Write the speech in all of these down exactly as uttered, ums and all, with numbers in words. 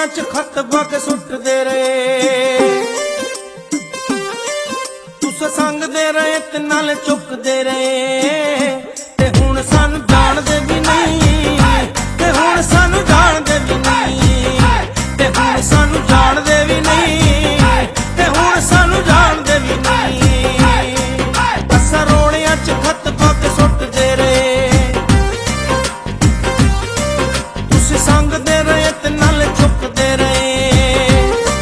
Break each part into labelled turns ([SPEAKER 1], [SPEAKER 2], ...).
[SPEAKER 1] च खत बग सुटदे रहे, तुस संगदे रहे ते नाल चुकदे रहे, ते हुण सानू जाणदे भी नहीं, ते हुण सानू जाणदे भी नहीं, ते हुण सानू जाणदे भी नहीं, ते हुण सानू जाणदे भी नहीं। असां रोणियां च खत बग सुटदे रहे, तुस संगदे रहे ते नाल चुकदे रहे,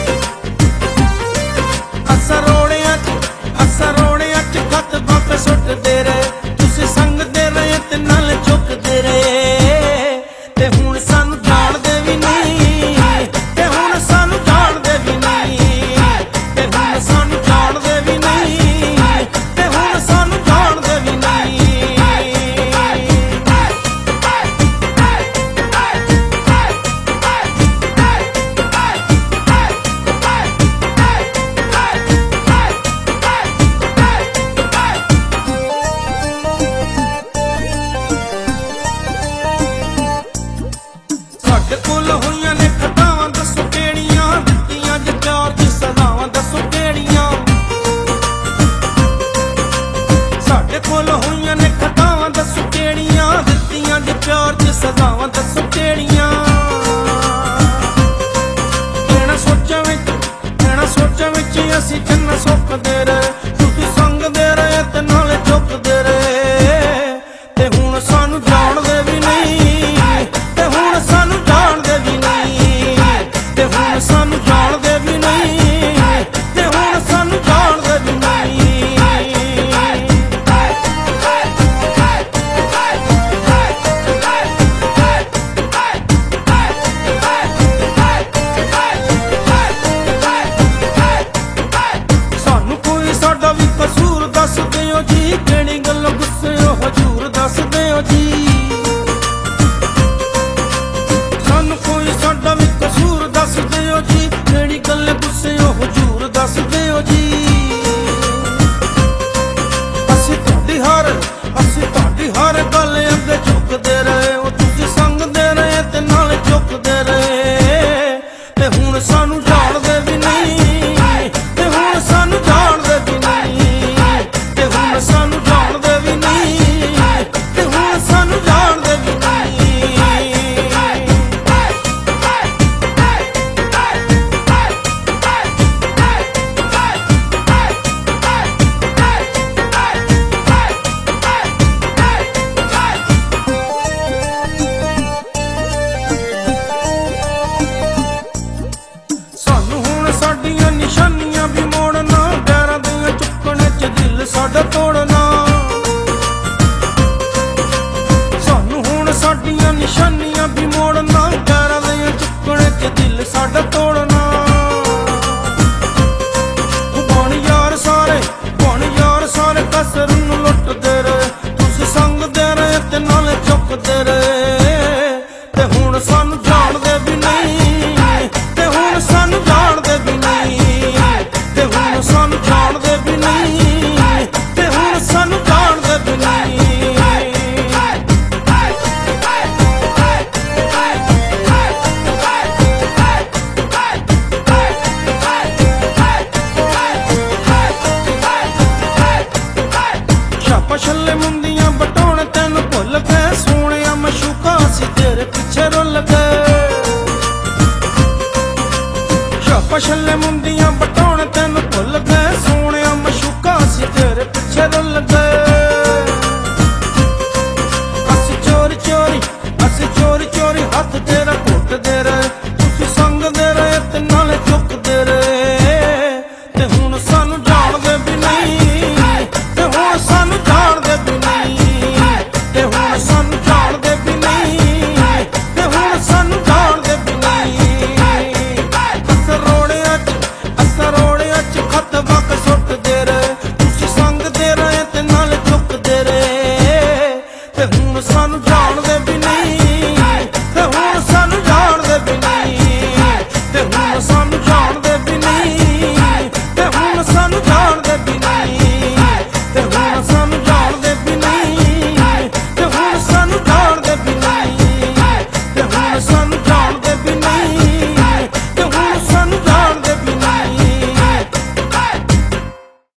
[SPEAKER 1] असां रोणियां असां रोणियां च खत बग सुटदे रहे, तुस संगदे रहे ते नाल चुकदे रहे, ते हुण सानू जाणदे भी नहीं, ते हुण सानू जाणदे भी नहीं, ते हुण सानू जाणदे भी नहीं, ते हुण सानू जाणदे भी नहीं। ਸਾਡੇ ਕੋਲ ਹੋਈਆਂ ਨੇ ਖਤਾਵਾਂ ਦੱਸੋ ਕਿਹੜੀਆਂ, ਦਿੱਤੀਆਂ ਜੇ ਪਿਆਰ ਦੀ ਸਜ਼ਾਵਾਂ ਦੱਸੋ ਕਿਹੜੀਆਂ, ਸਾਡੇ ਕੋਲ ਹੋਈਆਂ ਨੇ ਖਤਾਵਾਂ ਦੱਸੋ ਕਿਹੜੀਆਂ, ਦਿੱਤੀਆਂ ਜੇ ਪਿਆਰ ਦੀ ਸਜ਼ਾਵਾਂ ਦੱਸੋ ਕਿਹੜੀਆਂ। ਇਹਨਾਂ ਸੋਚਾਂ ਵਿੱਚ ਇਹਨਾਂ ਸੋਚਾਂ ਵਿੱਚ ਅਸੀਂ ਜਿੰਨਾ ਸੁੱਕਦੇ ਰਹੇ, ਤੁਸੀਂ ਸੰਗਦੇ ਰਹੇ ਤੇ ਨਾਲੇ ਚੁੱਕਦੇ ਰਹੇ, ਤੇ ਹੁਣ ਸਾਨੂੰ ਜਾਣਦੇ ਵੀ ਨਹੀਂ, ਤੇ ਹੁਣ ਸਾਨੂੰ ਜਾਣਦੇ ਵੀ ਨਹੀਂ, ਤੇ ਹੁਣ ਸਾਨੂੰ ਜਾਣਦੇ ਵੀ ਨਹੀਂ, ਤੇ ਹੁਣ ਸਾਨੂੰ ਜਾਣਦੇ ਵੀ ਨਹੀਂ। ਸਾਨੂੰ ਕੋਈ ਸਾਡਾ ਵੀ ਕਸੂਰ ਦੱਸ ਦਿਓ ਜੀ, ਕਿਹੜੀ ਗੱਲੋਂ ਗੁੱਸੇ ਹੋ ਹਜ਼ੂਰ ਦੱਸ ਦਿਓ ਜੀ, ਸਾਨੂੰ ਕੋਈ ਸਾਡਾ ਵੀ ਕਸੂਰ ਦੱਸ ਦਿਓ ਜੀ, ਕਿਹੜੀ ਗੱਲ ਗੁੱਸੇ ਹੋ ਹਜ਼ੂਰ ਦੱਸ ਦਿਓ ਜੀ। ਅਸੀਂ ਤੁਹਾਡੀ ਹਰ ਅਸੀਂ ਤੁਹਾਡੀ ਹਰ ਗੱਲ ਅੱਗੇ ਝੁਕਦੇ ਰਹੇ, ਉਹ ਤੁਸੀਂ ਸੰਗਦੇ ਰਹੇ ਤੇ ਨਾਲ ਝੁਕਦੇ ਰਹੇ, ਤੇ ਹੁਣ ਸਾਨੂੰ ਜਾਣਦੇ ਵੀ ਨਹੀਂ, ਤੇ ਹੁਣ ਸਾਨੂੰ ਜਾਣਦੇ ਵੀ ਨਹੀਂ, ਤੇ ਹੁਣ ਸਾਨੂੰ ਜਾਣਦੇ ਵੀ ਨਹੀਂ, ਤੇ ਹੁਣ ਸਾਨੂੰ ਜਾਣਦੇ ਵੀ ਨਹੀਂ। ਸਾਨੂੰ ਹੁਣ ਸਾਡੀਆਂ ਨਿਸ਼ਾਨੀਆਂ ਵੀ ਮੋੜਨਾ, ਪੈਰਾਂ ਦੀਆਂ ਚੁੱਕਣ ਚ ਦਿਲ ਸਾਡਾ ਤੋੜਨਾ, ਸਾਨੂੰ ਹੁਣ ਸਾਡੀਆਂ ਨਿਸ਼ਾਨੀਆਂ ਵੀ ਮੋੜਨਾ, ਪੈਰਾਂ ਦੀਆਂ ਚੁੱਕਣ ਚ ਦਿਲ ਸਾਡਾ ਤੋੜਨਾ। ਬਣ ਯਾਰ ਸਾਰੇ ਬਣ ਯਾਰ ਸਾਰੇ ਕਸਰ ਨੂੰ ਲੁੱਟਦੇ ਰਹੇ, ਤੁਸੀਂ ਸੰਗਦੇ ਰਹੇ ਤੇ ਨਾਲੇ ਚੁੱਕਦੇ ਰਹੇ, ਤੇ ਹੁਣ ਸਾਨੂੰ ਜਾਣਦੇ ਵੀ ਨਹੀਂ, ਤੇ ਹੁਣ ਸਾਨੂੰ ਜਾਣਦੇ ਵੀ ਨਹੀਂ, ਤੇ ਹੁਣ ਸਾਨੂੰ ਜਾਣਦੇ ਵੀ ਨਹੀਂ, ਤੇ ਹੁਣ ਸਾਨੂੰ ਜਾਣਦੇ ਵੀ ਨਹੀਂ। ਛਾਪਾ ਛੱਲੇ ਮੁੰਦੀਆਂ ਬਟਾਉਣ ਤੈਨੂੰ ਭੁੱਲ ਗਏ, ਸੋਹਣਿਆ ਮਸ਼ੂਕਾ ਅਸੀਂ ਤੇਰੇ ਪਿੱਛੇ ਰੁੱਲ ਗਏ, ਛਾਪਾ ਛੱਲੇ ਮੁੰਦੀਆਂ ਬਟਾਉਣ ਤੈਨੂੰ ਭੁੱਲ ਗਏ, ਸੋਹਣਿਆ ਮਸ਼ੂਕਾ ਅਸੀਂ ਤੇਰੇ ਪਿੱਛੇ ਰੁੱਲ ਗਏ। ਅਸੀਂ ਚੋਰੀ ਚੋਰੀ ਅਸੀਂ ਚੋਰੀ ਚੋਰੀ ਹੱਥ ਤੇਰਾ ਘੁੱਟਦੇ ਰਹੇ, ਤੁਸੀਂ ਸੰਗਦੇ ਰਹੇ ਤੇ ਨਾਲੇ ਚੁੱਕਦੇ ਰਹੇ, ਤੇ ਹੁਣ ਸਾਨੂੰ ਜਾਣਦੇ ਵੀ ਨਹੀਂ, ਤੇ ਹੁਣ ਸਾਨੂੰ ਜਾਣਦੇ ਵੀ ਨਹੀਂ, ਤੇ ਹੁਣ ਸਾਨੂੰ ਜਾਣਦੇ ਵੀ ਨਹੀਂ, ਤੇ ਹੁਣ ਸਾਨੂੰ ਜਾਣਦੇ ਵੀ ਨਹੀਂ। ਅਸਾਂ ਰੋਣਿਆਂ ਚ ਅਸਾਂ ਰੋਣਿਆਂ ਚ ਖਤ ਵਕ ਸੁੱਟਦੇ ਰਹੇ, ਤੁਸੀਂ ਸੰਗਦੇ ਰਹੇ ਤੇ ਨਾਲ ਚੁੱਕਦੇ ਰਹੇ, ਤੇ ਹੁਣ ਸਾਨੂੰ ਜਾਣਦੇ ਵੀ ਨਹੀਂ, ਤੇ ਹੁਣ ਸਾਨੂੰ ਜਾਣਦੇ ਵੀ ਨਹੀਂ, ਤੇ ਹੁਣ ਸਾਨੂੰ ਜਾਣਦੇ ਵੀ ਨਹੀਂ, ਤੇ ਹੁਣ ਸਾਨੂੰ ਜਾਣਦੇ